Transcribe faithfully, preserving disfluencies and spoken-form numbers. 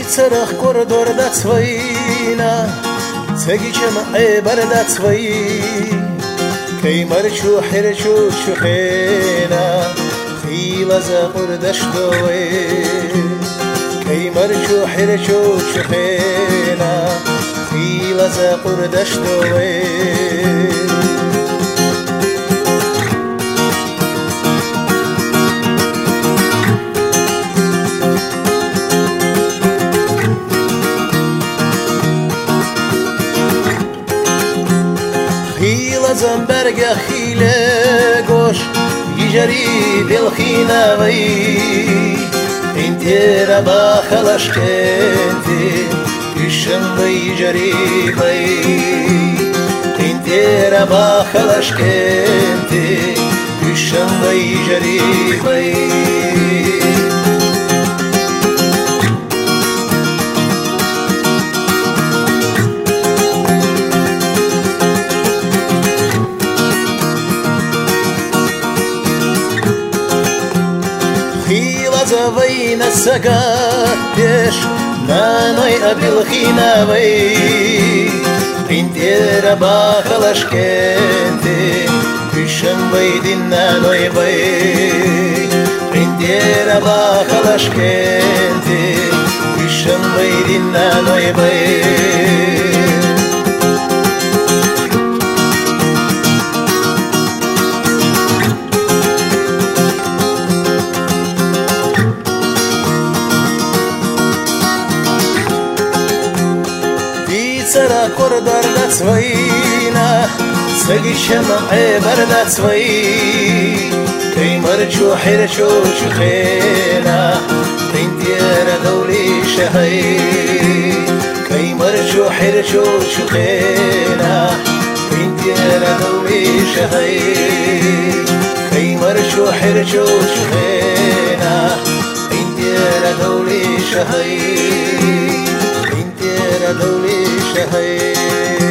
Царах коридор да цвоина, цеги чем айбар да цвои, кей марчу хирчу шухена, хила за курдаштове, кей марчу хирчу шухена, хила за курдаштове. زنبرگ خیله گوش یجری بالخیناوی انتر با خلاش کنتی کشم بی جری بی انتر با خلاش کنتی کشم بی جری بی زوين السقاتش نانوي أبل خيناوي انتي ربا خلاش كنتي كشم بيدين نانوي بي انتي ربا خلاش كنتي كشم بيدين نانوي بي سرا کوردار دا цвоина, سگی شمع بر دا цвои, کی مرچو حرچو چخینا, انتیر دولی شهی, کی مرچو حرچو چخینا, انتیر دولی شهی, کی مرچو حرچو چخینا, انتیر دولی شهی. دولي شهي